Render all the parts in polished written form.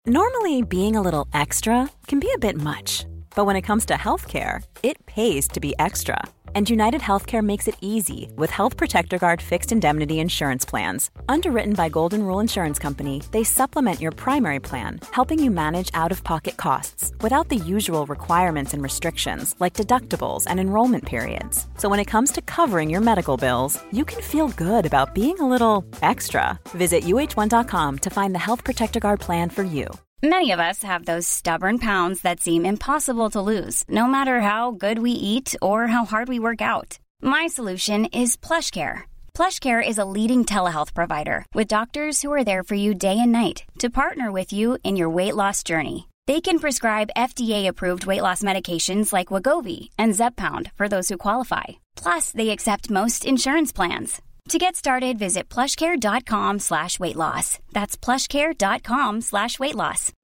Normally, being a little extra can be a bit much, but when it comes to healthcare, it pays to be extra. And United Healthcare makes it easy with Health Protector Guard fixed indemnity insurance plans. Underwritten by Golden Rule Insurance Company, they supplement your primary plan, helping you manage out-of-pocket costs without the usual requirements and restrictions like deductibles and enrollment periods. So when it comes to covering your medical bills, you can feel good about being a little extra. Visit uh1.com to find the Health Protector Guard plan for you. Many of us have those stubborn pounds that seem impossible to lose, no matter how good we eat or how hard we work out. My solution is PlushCare. PlushCare is a leading telehealth provider with doctors who are there for you day and night to partner with you in your weight loss journey. They can prescribe FDA-approved weight loss medications like Wegovy and Zepbound for those who qualify. Plus, they accept most insurance plans. To get started, visit plushcare.com/weightloss. That's plushcare.com/weightloss.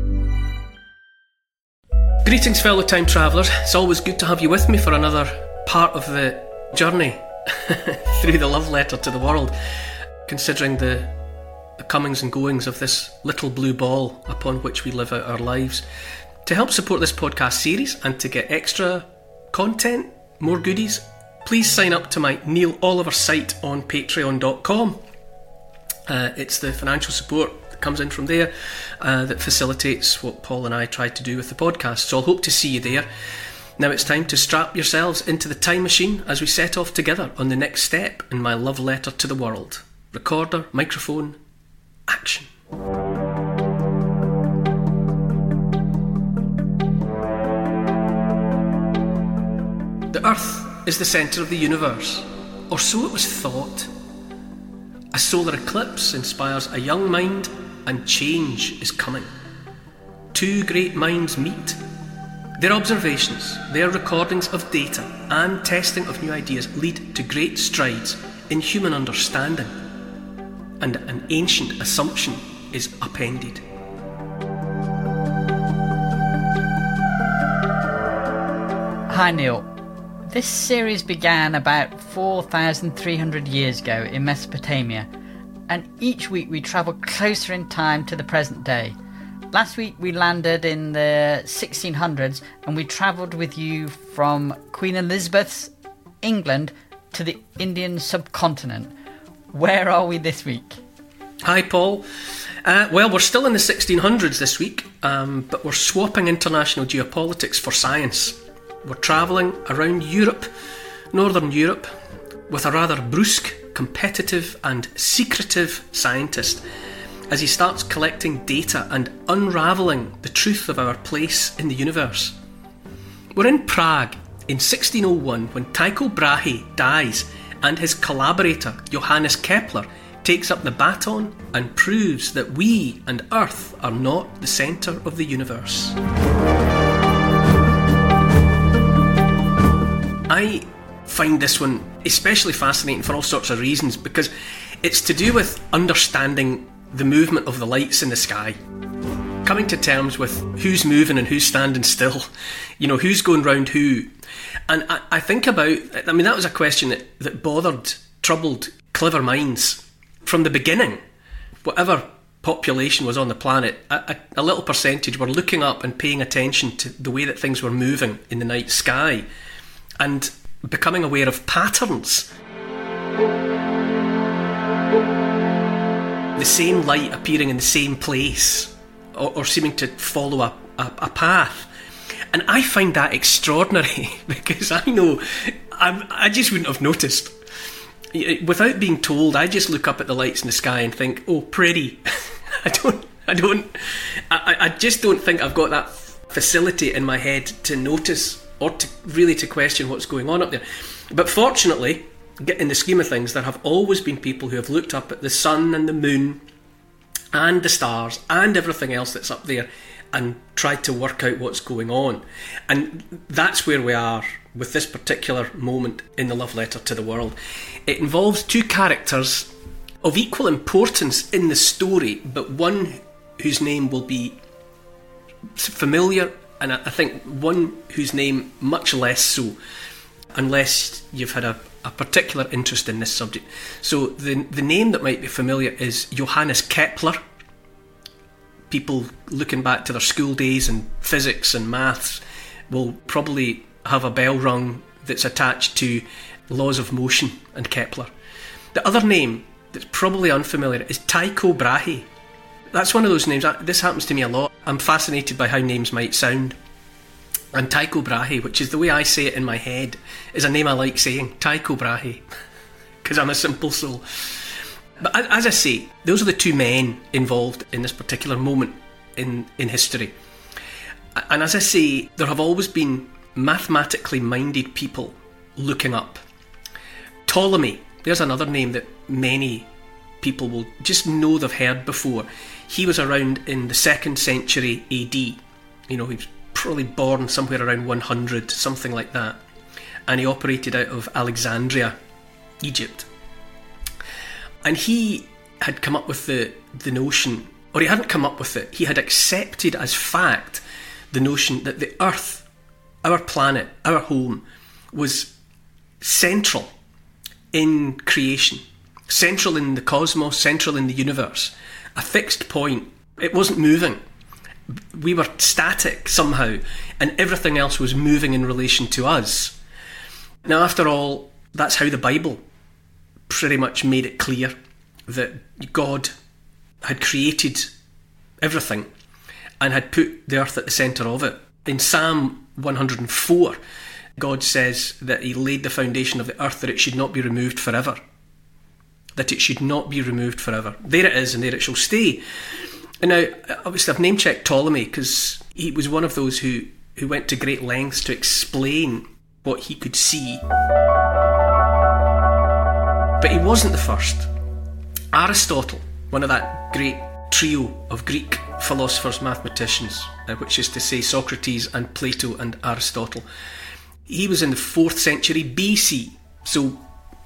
Greetings, fellow time travellers. It's always good to have you with me for another part of the journey through the love letter to the world, considering the comings and goings of this little blue ball upon which we live out our lives. To help support this podcast series and to get extra content, more goodies, please sign up to my Neil Oliver site on patreon.com. It's the financial support that comes in from there that facilitates what Paul and I try to do with the podcast. So I'll hope to see you there. Now it's time to strap yourselves into the time machine as we set off together on the next step in my love letter to the world. Recorder, microphone, action. The Earth is the centre of the universe, or so it was thought. A solar eclipse inspires a young mind, and change is coming. Two great minds meet. Their observations, their recordings of data, and testing of new ideas lead to great strides in human understanding, and an ancient assumption is upended. Hi Neil. This series began about 4,300 years ago in Mesopotamia, and each week we travel closer in time to the present day. Last week we landed in the 1600s and we travelled with you from Queen Elizabeth's England to the Indian subcontinent. Where are we this week? Hi Paul. Well, we're still in the 1600s this week, but we're swapping international geopolitics for science. We're travelling around Europe, Northern Europe, with a rather brusque, competitive and secretive scientist as he starts collecting data and unravelling the truth of our place in the universe. We're in Prague in 1601 when Tycho Brahe dies and his collaborator Johannes Kepler takes up the baton and proves that we and Earth are not the centre of the universe. I find this one especially fascinating for all sorts of reasons, because it's to do with understanding the movement of the lights in the sky, coming to terms with who's moving and who's standing still, who's going round who. And I think about, that was a question that bothered, troubled, clever minds from the beginning. Whatever population was on the planet, a little percentage were looking up and paying attention to the way that things were moving in the night sky and becoming aware of patterns. The same light appearing in the same place, or seeming to follow a path. And I find that extraordinary because I know I just wouldn't have noticed. Without being told, I just look up at the lights in the sky and think, oh, pretty. I just don't think I've got that facility in my head to notice or to question what's going on up there. But fortunately, in the scheme of things, there have always been people who have looked up at the sun and the moon and the stars and everything else that's up there and tried to work out what's going on. And that's where we are with this particular moment in the love letter to the world. It involves two characters of equal importance in the story, but one whose name will be familiar, and I think one whose name much less so, unless you've had a particular interest in this subject. So the name that might be familiar is Johannes Kepler, people looking back to their school days and physics and maths will probably have a bell rung that's attached to laws of motion and Kepler. The other name that's probably unfamiliar is Tycho Brahe. That's one of those names. This happens to me a lot. I'm fascinated by how names might sound. And Tycho Brahe, which is the way I say it in my head, is a name I like saying, Tycho Brahe, because I'm a simple soul. But as I say, those are the two men involved in this particular moment in history. And as I say, there have always been mathematically minded people looking up. Ptolemy, there's another name that many people will just know they've heard before. He was around in the 2nd century AD. He was probably born somewhere around 100, something like that. And he operated out of Alexandria, Egypt. And he had come up with the notion, or he hadn't come up with it, he had accepted as fact the notion that the Earth, our planet, our home, was central in creation, central in the cosmos, central in the universe, a fixed point. It wasn't moving. We were static somehow, and everything else was moving in relation to us. Now, after all, that's how the Bible pretty much made it clear that God had created everything and had put the earth at the centre of it. In Psalm 104, God says that he laid the foundation of the earth, that it should not be removed forever. That it should not be removed forever. There it is, and there it shall stay. And now, obviously, I've name-checked Ptolemy because he was one of those who went to great lengths to explain what he could see. But he wasn't the first. Aristotle, one of that great trio of Greek philosophers, mathematicians, which is to say Socrates and Plato and Aristotle, he was in the 4th century BC, so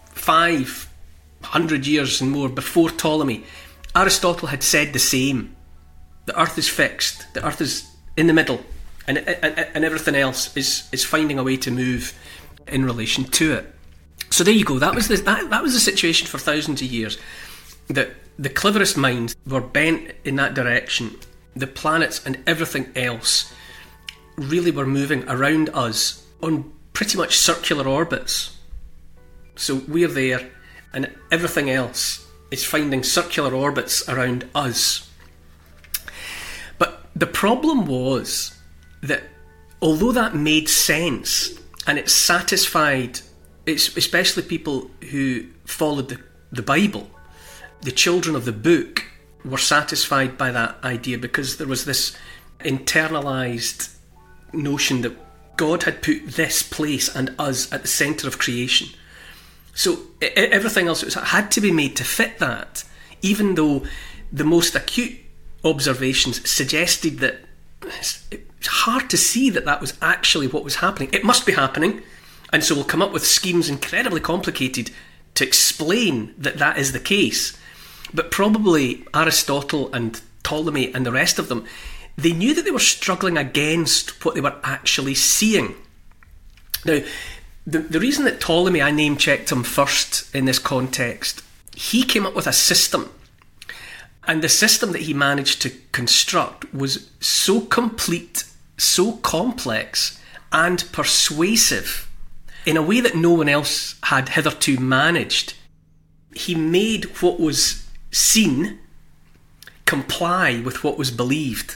500 years and more before Ptolemy. Aristotle had said the same. The earth is fixed, the earth is in the middle, and everything else is finding a way to move in relation to it. So there you go. That was the situation for thousands of years. That the cleverest minds were bent in that direction. The planets and everything else really were moving around us on pretty much circular orbits. So we're there, and everything else is finding circular orbits around us. But the problem was that although that made sense and it satisfied, especially people who followed the Bible, the children of the book were satisfied by that idea because there was this internalised notion that God had put this place and us at the centre of creation. So everything else had to be made to fit that, even though the most acute observations suggested that it's hard to see that was actually what was happening. It must be happening, and so we'll come up with schemes incredibly complicated to explain that is the case. But probably Aristotle and Ptolemy and the rest of them, they knew that they were struggling against what they were actually seeing. Now, the reason that Ptolemy, I name-checked him first in this context, he came up with a system. And the system that he managed to construct was so complete, so complex, and persuasive in a way that no one else had hitherto managed. He made what was seen comply with what was believed.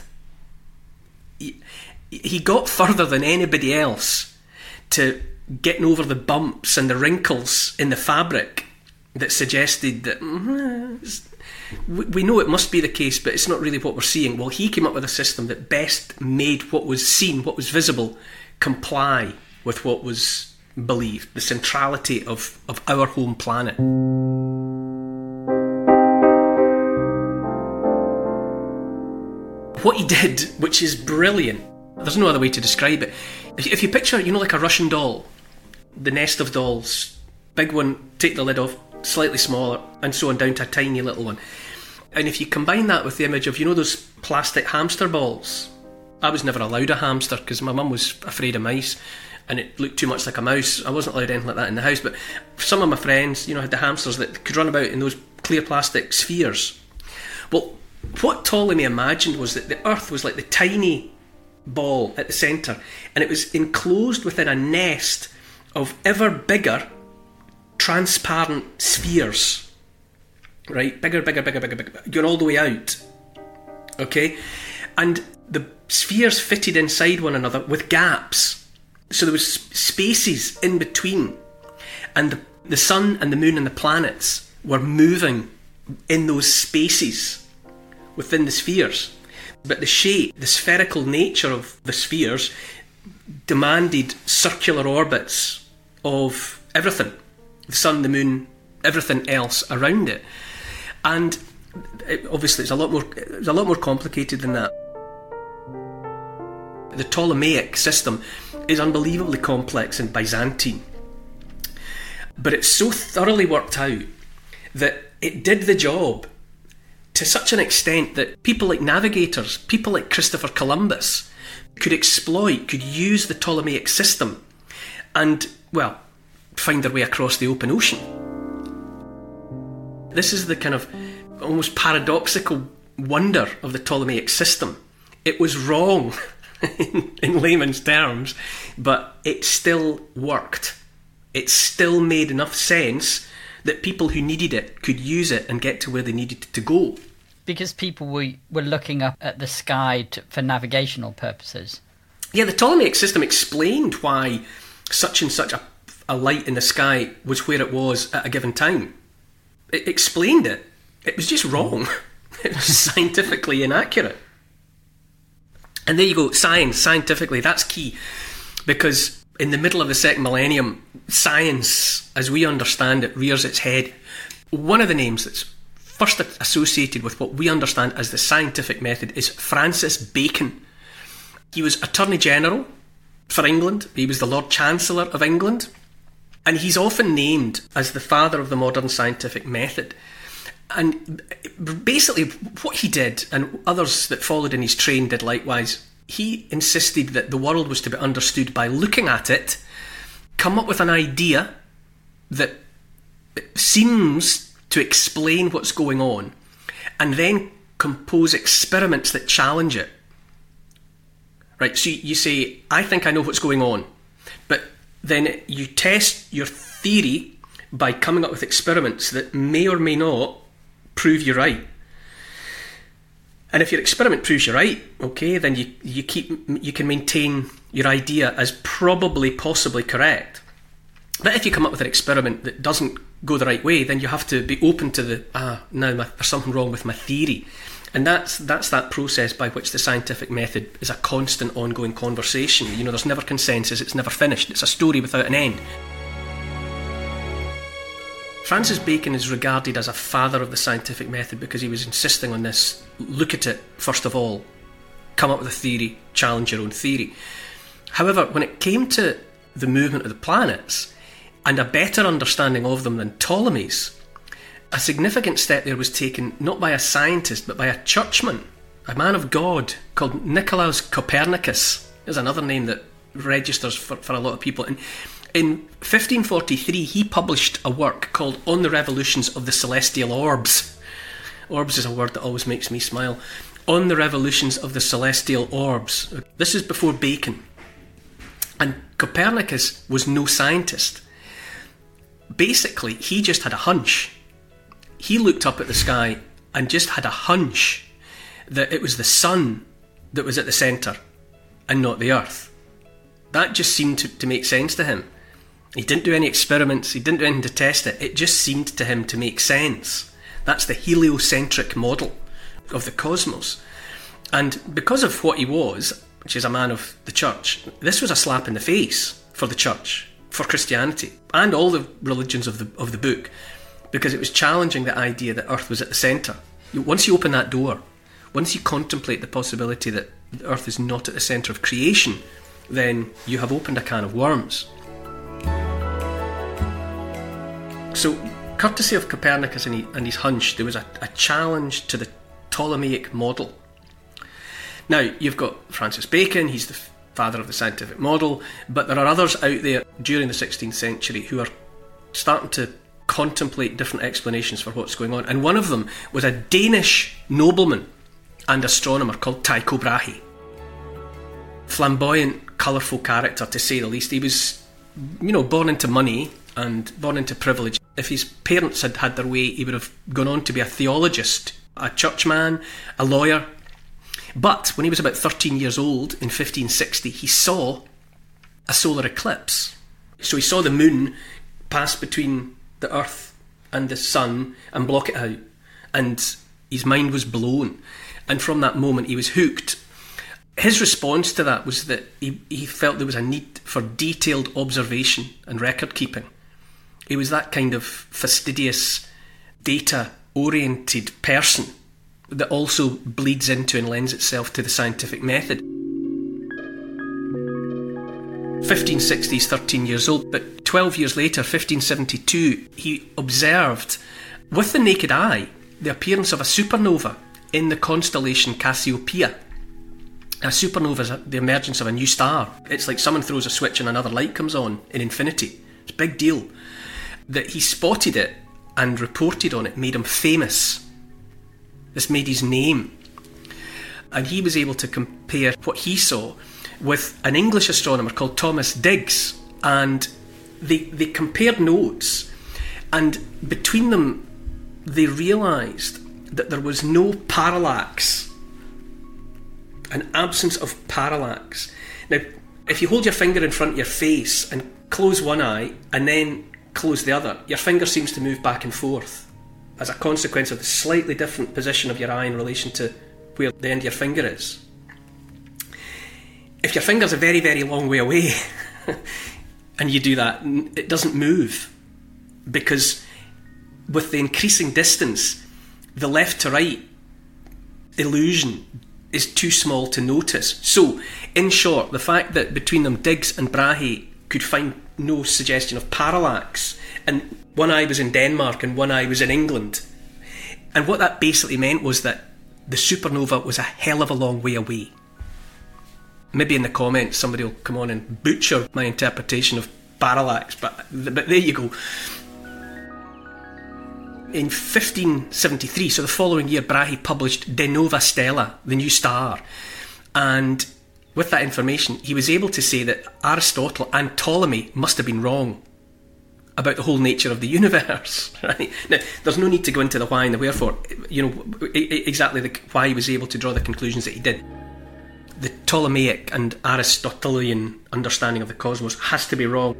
He got further than anybody else to getting over the bumps and the wrinkles in the fabric that suggested that we know it must be the case, but it's not really what we're seeing. Well, he came up with a system that best made what was seen, what was visible, comply with what was believed, the centrality of our home planet. What he did, which is brilliant, there's no other way to describe it. If you picture, like a Russian doll, the nest of dolls, big one, take the lid off, slightly smaller, and so on down to a tiny little one. And if you combine that with the image of, those plastic hamster balls. I was never allowed a hamster because my mum was afraid of mice and it looked too much like a mouse. I wasn't allowed anything like that in the house, but some of my friends, had the hamsters that could run about in those clear plastic spheres. Well, what Ptolemy imagined was that the Earth was like the tiny ball at the centre, and it was enclosed within a nest of ever bigger transparent spheres, right? Bigger, going all the way out, okay? And the spheres fitted inside one another with gaps, so there was spaces in between, and the sun and the moon and the planets were moving in those spaces within the spheres. But the shape, the spherical nature of the spheres demanded circular orbits of everything. The sun, the moon, everything else around it. And obviously it's a lot more complicated than that. The Ptolemaic system is unbelievably complex and Byzantine. But it's so thoroughly worked out that it did the job to such an extent that people like navigators, people like Christopher Columbus, could use the Ptolemaic system and, well, find their way across the open ocean. This is the kind of almost paradoxical wonder of the Ptolemaic system. It was wrong in layman's terms, but it still worked. It still made enough sense that people who needed it could use it and get to where they needed to go. Because people were looking up at the sky for navigational purposes. Yeah, the Ptolemaic system explained why such and such a light in the sky was where it was at a given time. It explained it. It was just wrong. It was scientifically inaccurate. And there you go, scientifically, that's key. Because in the middle of the second millennium, science, as we understand it, rears its head. One of the names that's first associated with what we understand as the scientific method is Francis Bacon. He was Attorney General for England. He was the Lord Chancellor of England. And he's often named as the father of the modern scientific method. And basically what he did, and others that followed in his train did likewise, he insisted that the world was to be understood by looking at it, come up with an idea that seems to explain what's going on, and then compose experiments that challenge it. Right, so you say, I think I know what's going on, but then you test your theory by coming up with experiments that may or may not prove you right. And if your experiment proves you right, okay, then you can maintain your idea as probably possibly correct. But if you come up with an experiment that doesn't go the right way, then you have to be open to there's something wrong with my theory. And that's that process by which the scientific method is a constant ongoing conversation. You know, there's never consensus, it's never finished, it's a story without an end. Francis Bacon is regarded as a father of the scientific method because he was insisting on this. Look at it, first of all, come up with a theory, challenge your own theory. However, when it came to the movement of the planets and a better understanding of them than Ptolemy's, a significant step there was taken not by a scientist but by a churchman, a man of God called Nicolaus Copernicus. There's another name that registers for a lot of people. And in 1543 he published a work called On the Revolutions of the Celestial Orbs. Orbs is a word that always makes me smile. On the Revolutions of the Celestial Orbs. This is before Bacon. And Copernicus was no scientist. Basically, he just had a hunch. He looked up at the sky and just had a hunch that it was the sun that was at the centre and not the earth. That just seemed to make sense to him. He didn't do any experiments, he didn't do anything to test it. It just seemed to him to make sense. That's the heliocentric model of the cosmos. And because of what he was, which is a man of the church, this was a slap in the face for the church, for Christianity, and all the religions of the book, because it was challenging the idea that Earth was at the centre. Once you open that door, once you contemplate the possibility that the Earth is not at the centre of creation, then you have opened a can of worms. So, courtesy of Copernicus and his hunch, there was a challenge to the Ptolemaic model. Now, you've got Francis Bacon, he's the father of the scientific model, but there are others out there during the 16th century who are starting to contemplate different explanations for what's going on. And one of them was a Danish nobleman and astronomer called Tycho Brahe. Flamboyant, colourful character, to say the least. He was, born into money and born into privilege. If his parents had had their way, he would have gone on to be a theologist, a churchman, a lawyer. But when he was about 13 years old, in 1560, he saw a solar eclipse. So he saw the moon pass between the Earth and the sun and block it out. And his mind was blown. And from that moment, he was hooked. His response to that was that he felt there was a need for detailed observation and record keeping. He was that kind of fastidious, data-oriented person that also bleeds into and lends itself to the scientific method. 1560, he's 13 years old, but 12 years later, 1572, he observed with the naked eye the appearance of a supernova in the constellation Cassiopeia. A supernova is the emergence of a new star. It's like someone throws a switch and another light comes on in infinity. It's a big deal. That he spotted it and reported on it made him famous. This made his name. And he was able to compare what he saw with an English astronomer called Thomas Digges. And they compared notes. And between them, they realised that there was no parallax. An absence of parallax. Now, if you hold your finger in front of your face and close one eye and then close the other, your finger seems to move back and forth as a consequence of the slightly different position of your eye in relation to where the end of your finger is. If your finger's a very, very long way away and you do that, it doesn't move, because with the increasing distance, the left to right illusion is too small to notice. So, in short, the fact that between them Digges and Brahe could find no suggestion of parallax, and one eye was in Denmark and one eye was in England, and what that basically meant was that the supernova was a hell of a long way away. Maybe in the comments somebody will come on and butcher my interpretation of parallax, but there you go. In 1573, so the following year, Brahe published De Nova Stella, the new star. And with that information, he was able to say that Aristotle and Ptolemy must have been wrong about the whole nature of the universe. Right? Now, there's no need to go into the why and the wherefore, exactly why he was able to draw the conclusions that he did. The Ptolemaic and Aristotelian understanding of the cosmos has to be wrong.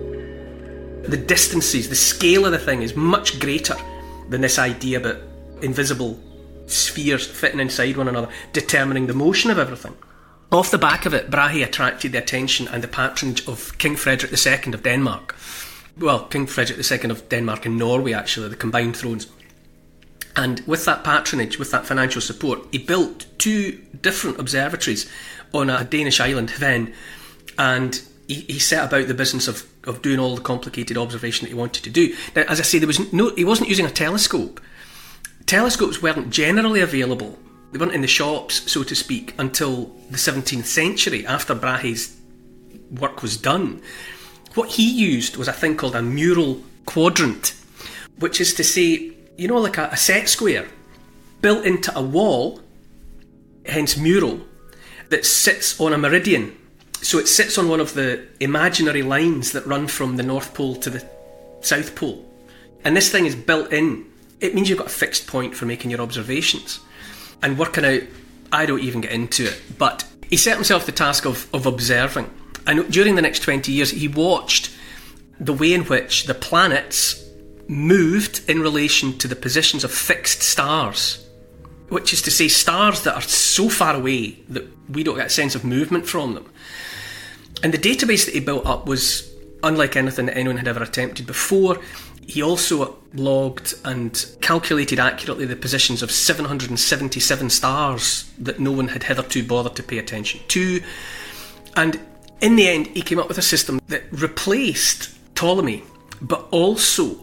The distances, the scale of the thing is much greater than this idea about invisible spheres fitting inside one another, determining the motion of everything. Off the back of it, Brahe attracted the attention and the patronage of King Frederick II of Denmark. Well, King Frederick II of Denmark and Norway, actually, the combined thrones. And with that patronage, with that financial support, he built 2 different observatories on a Danish island, Hven, and he set about the business of doing all the complicated observation that he wanted to do. Now, as I say, he wasn't using a telescope. Telescopes weren't generally available. They weren't in the shops, so to speak, until the 17th century, after Brahe's work was done. What he used was a thing called a mural quadrant, which is to say, like a set square built into a wall, hence mural, that sits on a meridian. So it sits on one of the imaginary lines that run from the North Pole to the South Pole. And this thing is built in. It means you've got a fixed point for making your observations. And working out, I don't even get into it. But he set himself the task of observing. And during the next 20 years, he watched the way in which the planets moved in relation to the positions of fixed stars. Which is to say, stars that are so far away that we don't get a sense of movement from them. And the database that he built up was unlike anything that anyone had ever attempted before. He also logged and calculated accurately the positions of 777 stars that no one had hitherto bothered to pay attention to. And in the end, he came up with a system that replaced Ptolemy, but also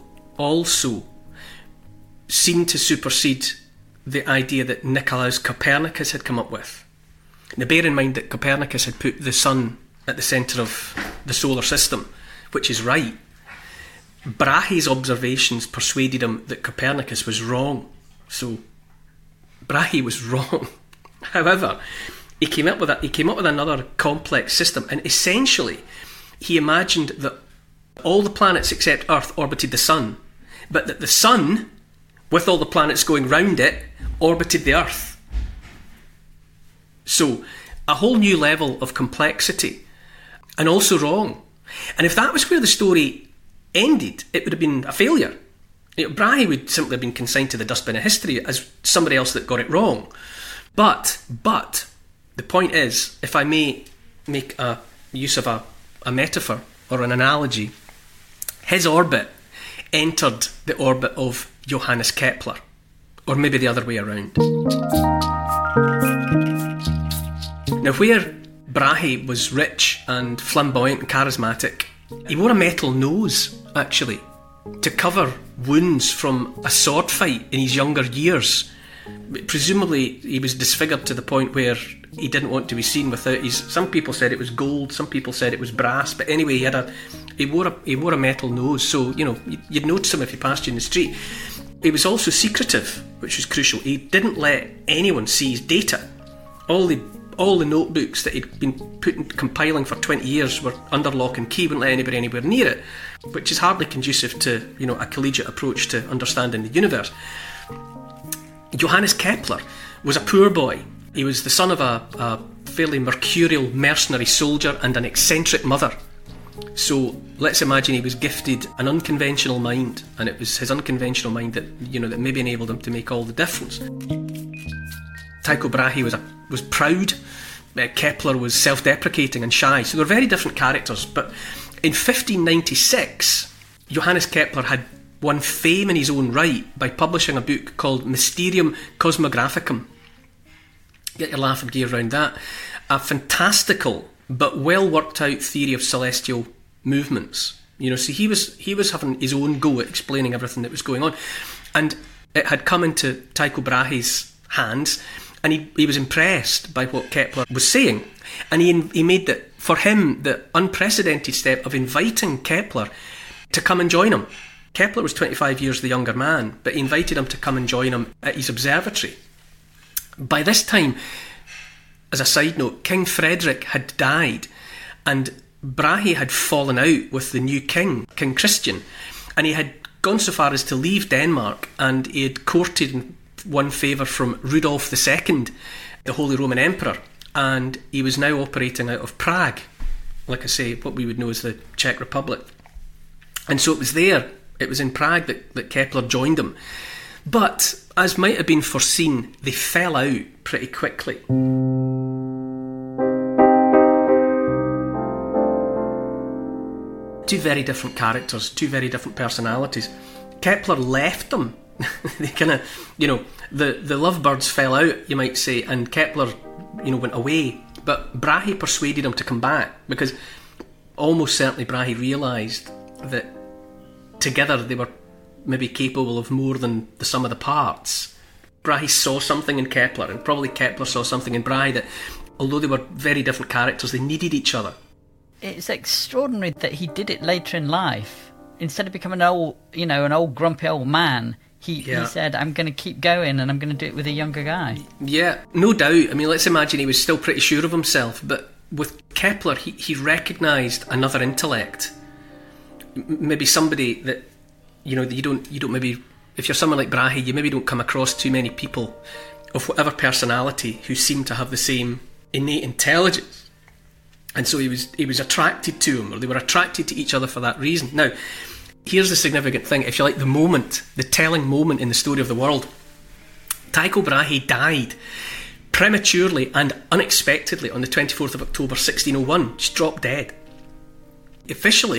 seemed to supersede the idea that Nicolaus Copernicus had come up with. Now, bear in mind that Copernicus had put the sun at the centre of the solar system, which is right. Brahe's observations persuaded him that Copernicus was wrong. So, Brahe was wrong. However, he came up with another complex system, and essentially he imagined that all the planets except Earth orbited the Sun, but that the Sun, with all the planets going round it, orbited the Earth. So, a whole new level of complexity, and also wrong. And if that was where the story ended, it would have been a failure. Brahe would simply have been consigned to the dustbin of history as somebody else that got it wrong. But the point is, if I may make a use of a metaphor or an analogy, his orbit entered the orbit of Johannes Kepler, or maybe the other way around. Now, where Brahe was rich and flamboyant and charismatic, he wore a metal nose, actually, to cover wounds from a sword fight in his younger years. Presumably, he was disfigured to the point where he didn't want to be seen without his... Some people said it was gold, some people said it was brass, but anyway, he wore a metal nose, so, you'd notice him if he passed you in the street. He was also secretive, which was crucial. He didn't let anyone see his data. All the notebooks that he'd been compiling for 20 years were under lock and key, wouldn't let anybody anywhere near it, which is hardly conducive to, a collegiate approach to understanding the universe. Johannes Kepler was a poor boy. He was the son of a fairly mercurial mercenary soldier and an eccentric mother. So let's imagine he was gifted an unconventional mind, and it was his unconventional mind that maybe enabled him to make all the difference. Tycho Brahe was proud. Kepler was self-deprecating and shy. So they're very different characters. But in 1596, Johannes Kepler had won fame in his own right by publishing a book called Mysterium Cosmographicum. Get your laughing gear around that. A fantastical but well worked out theory of celestial movements. So he was having his own go at explaining everything that was going on, and it had come into Tycho Brahe's hands, and he was impressed by what Kepler was saying, and he made that for him the unprecedented step of inviting Kepler to come and join him. Kepler was 25 years the younger man, but he invited him to come and join him at his observatory. By this time, as a side note, King Frederick had died, and Brahe had fallen out with the new king, King Christian, and he had gone so far as to leave Denmark, and he had courted and won favour from Rudolf II, the Holy Roman Emperor, and he was now operating out of Prague, like I say, what we would know as the Czech Republic. And so it was in Prague that Kepler joined him. But, as might have been foreseen, they fell out pretty quickly. Two very different characters, two very different personalities. Kepler left them. They kind of, the lovebirds fell out, you might say, and Kepler, went away. But Brahe persuaded him to come back, because almost certainly Brahe realised that together they were maybe capable of more than the sum of the parts. Brahe saw something in Kepler, and probably Kepler saw something in Brahe, that although they were very different characters, they needed each other. It's extraordinary that he did it later in life. Instead of becoming an old grumpy old man, he said, I'm going to keep going, and I'm going to do it with a younger guy. Yeah, no doubt. I mean, let's imagine he was still pretty sure of himself, but with Kepler, he recognised another intellect. Maybe somebody that, you don't maybe, if you're someone like Brahe, you maybe don't come across too many people of whatever personality who seem to have the same innate intelligence. And so he was attracted to him, or they were attracted to each other for that reason. Now, here's the significant thing. If you like, the telling moment in the story of the world. Tycho Brahe died prematurely and unexpectedly on the 24th of October 1601. Just dropped dead. Officially,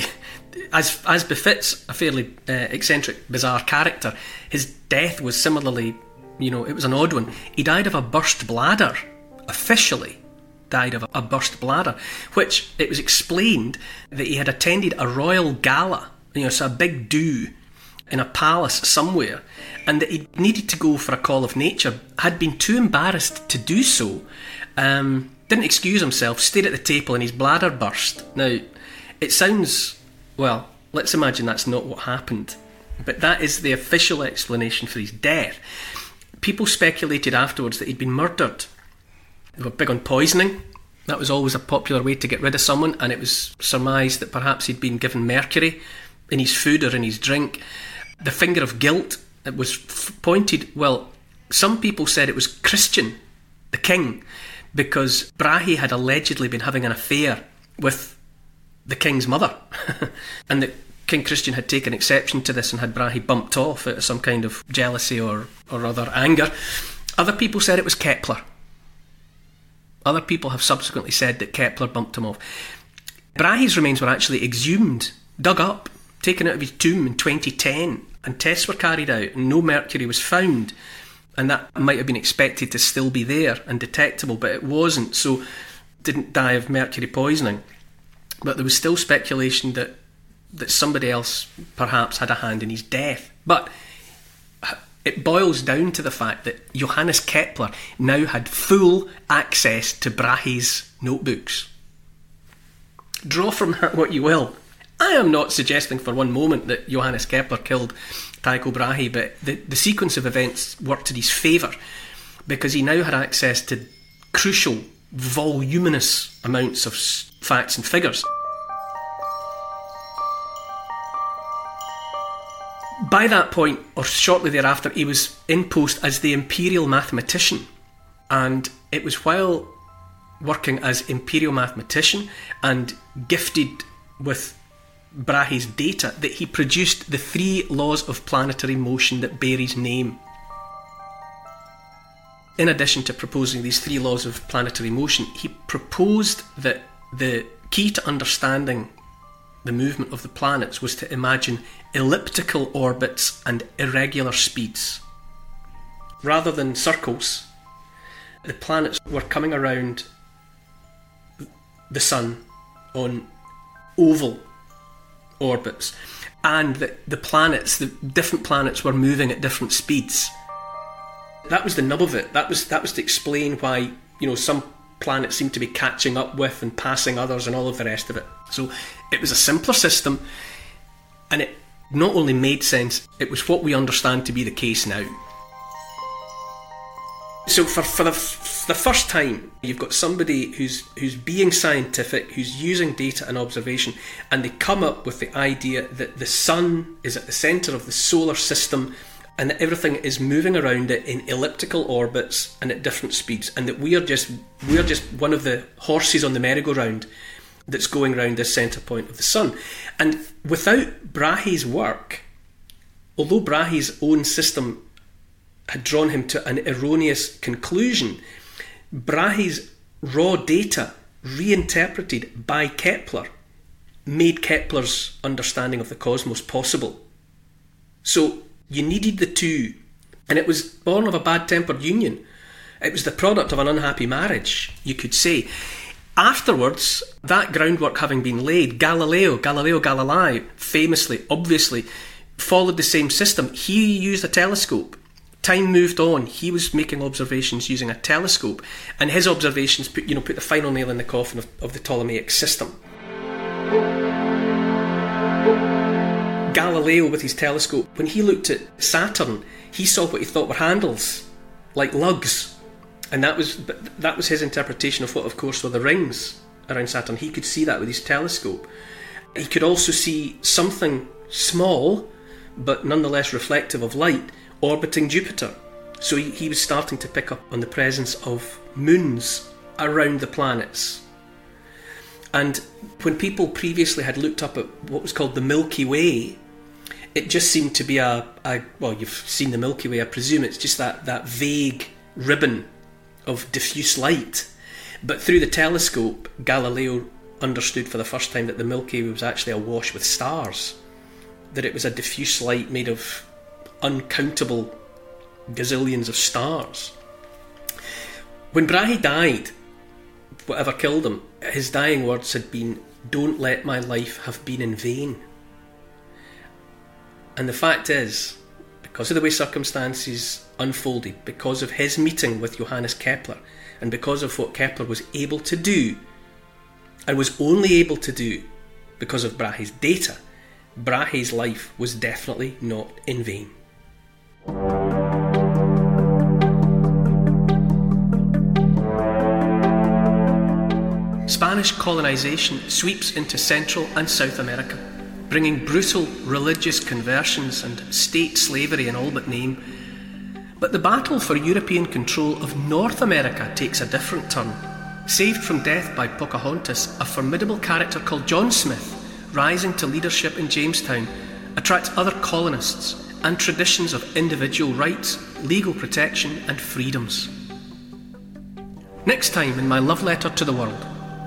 as befits a fairly eccentric, bizarre character, his death was similarly, it was an odd one. He died of a burst bladder, officially. Died of a burst bladder, which it was explained that he had attended a royal gala, so a big do in a palace somewhere, and that he needed to go for a call of nature, had been too embarrassed to do so, didn't excuse himself, stayed at the table, and his bladder burst. Now, it sounds, well, let's imagine that's not what happened, but that is the official explanation for his death. People speculated afterwards that he'd been murdered. They were big on poisoning. That was always a popular way to get rid of someone, and it was surmised that perhaps he'd been given mercury in his food or in his drink. The finger of guilt, it was pointed, well, some people said it was Christian, the king, because Brahe had allegedly been having an affair with the king's mother, and that King Christian had taken exception to this and had Brahe bumped off out of some kind of jealousy or other anger. Other people said it was Kepler. Other people have subsequently said that Kepler bumped him off. Brahe's remains were actually exhumed, dug up, taken out of his tomb in 2010, and tests were carried out, and no mercury was found. And that might have been expected to still be there and detectable, but it wasn't, so didn't die of mercury poisoning. But there was still speculation that somebody else perhaps had a hand in his death. But it boils down to the fact that Johannes Kepler now had full access to Brahe's notebooks. Draw from that what you will. I am not suggesting for one moment that Johannes Kepler killed Tycho Brahe, but the sequence of events worked in his favour because he now had access to crucial, voluminous amounts of facts and figures. By that point, or shortly thereafter, he was in post as the imperial mathematician. And it was while working as imperial mathematician and gifted with Brahe's data that he produced the 3 laws of planetary motion that bear his name. In addition to proposing these 3 laws of planetary motion, he proposed that the key to understanding the movement of the planets was to imagine elliptical orbits and irregular speeds. Rather than circles, the planets were coming around the sun on oval orbits, and the different planets were moving at different speeds. That was the nub of it. That was to explain why, some planets seemed to be catching up with and passing others and all of the rest of it. So it was a simpler system, and it not only made sense, it was what we understand to be the case now. So for the first time, you've got somebody who's being scientific, who's using data and observation, and they come up with the idea that the sun is at the centre of the solar system and that everything is moving around it in elliptical orbits and at different speeds, and that we are just one of the horses on the merry-go-round that's going round this centre point of the sun. And without Brahe's work, although Brahe's own system had drawn him to an erroneous conclusion, Brahe's raw data, reinterpreted by Kepler, made Kepler's understanding of the cosmos possible. So you needed the two, and it was born of a bad-tempered union. It was the product of an unhappy marriage, you could say. Afterwards, that groundwork having been laid, Galileo Galilei, famously, obviously, followed the same system. He used a telescope. Time moved on. He was making observations using a telescope, and his observations put the final nail in the coffin of the Ptolemaic system. Galileo, with his telescope, when he looked at Saturn, he saw what he thought were handles, like lugs, and that was his interpretation of what, of course, were the rings around Saturn. He could see that with his telescope. He could also see something small, but nonetheless reflective of light, orbiting Jupiter. So he was starting to pick up on the presence of moons around the planets. And when people previously had looked up at what was called the Milky Way, it just seemed to be well, you've seen the Milky Way, I presume it's just that vague ribbon of diffuse light. But through the telescope, Galileo understood for the first time that the Milky Way was actually awash with stars, that it was a diffuse light made of uncountable gazillions of stars. When Brahe died, whatever killed him, his dying words had been, "Don't let my life have been in vain." And the fact is, because of the way circumstances unfolded, because of his meeting with Johannes Kepler, and because of what Kepler was able to do, and was only able to do because of Brahe's data, Brahe's life was definitely not in vain. Spanish colonization sweeps into Central and South America, bringing brutal religious conversions and state slavery in all but name. But the battle for European control of North America takes a different turn. Saved from death by Pocahontas, a formidable character called John Smith, rising to leadership in Jamestown, attracts other colonists and traditions of individual rights, legal protection and freedoms. Next time in my love letter to the world.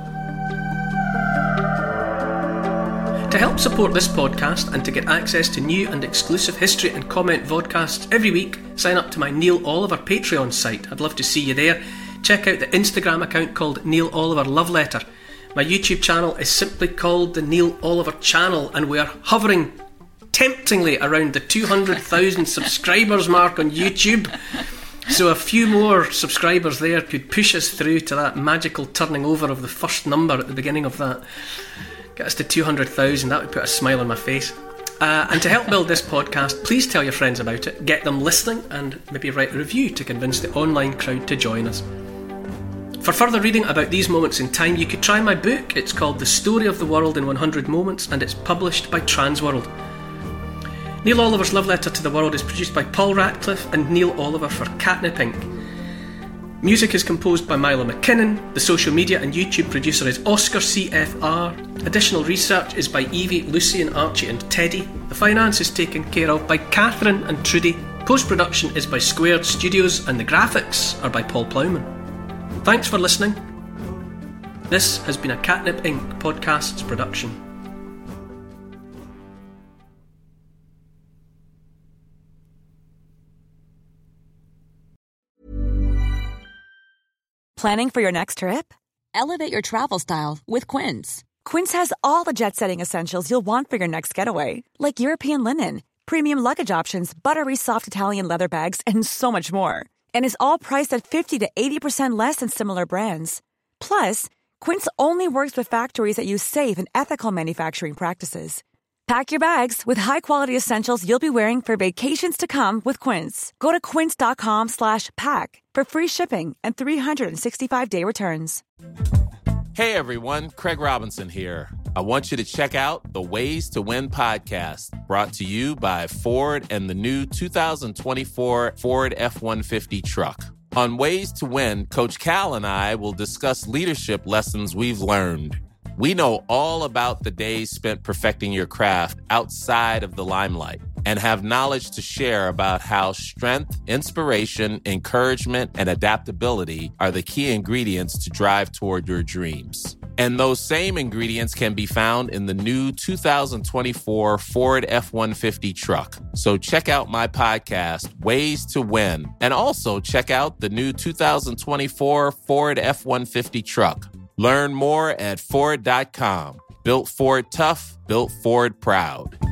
To help support this podcast and to get access to new and exclusive history and comment vodcasts every week, sign up to my Neil Oliver Patreon site. I'd love to see you there. Check out the Instagram account called Neil Oliver Love Letter. My YouTube channel is simply called the Neil Oliver Channel, and we are hovering temptingly around the 200,000 subscribers mark on YouTube. So a few more subscribers there could push us through to that magical turning over of the first number at the beginning of that. Get us to 200,000, that would put a smile on my face. And to help build this podcast, please tell your friends about it, get them listening, and maybe write a review to convince the online crowd to join us. For further reading about these moments in time, you could try my book. It's called The Story of the World in 100 Moments, and it's published by Transworld. Neil Oliver's Love Letter to the World is produced by Paul Ratcliffe and Neil Oliver for Catnip Inc. Music is composed by Milo McKinnon. The social media and YouTube producer is Oscar CFR. Additional research is by Evie, Lucian, Archie and Teddy. The finance is taken care of by Catherine and Trudy. Post-production is by Squared Studios and the graphics are by Paul Plowman. Thanks for listening. This has been a Catnip Inc. Podcasts production. Planning for your next trip? Elevate your travel style with Quince. Quince has all the jet-setting essentials you'll want for your next getaway, like European linen, premium luggage options, buttery soft Italian leather bags, and so much more. And is all priced at 50 to 80% less than similar brands. Plus, Quince only works with factories that use safe and ethical manufacturing practices. Pack your bags with high-quality essentials you'll be wearing for vacations to come with Quince. Go to quince.com/pack for free shipping and 365-day returns. Hey everyone, Craig Robinson here. I want you to check out the Ways to Win podcast, brought to you by Ford and the new 2024 Ford F-150 truck. On Ways to Win, Coach Cal and I will discuss leadership lessons we've learned. We know all about the days spent perfecting your craft outside of the limelight and have knowledge to share about how strength, inspiration, encouragement, and adaptability are the key ingredients to drive toward your dreams. And those same ingredients can be found in the new 2024 Ford F-150 truck. So check out my podcast, Ways to Win, and also check out the new 2024 Ford F-150 truck. Learn more at Ford.com. Built Ford tough, built Ford proud.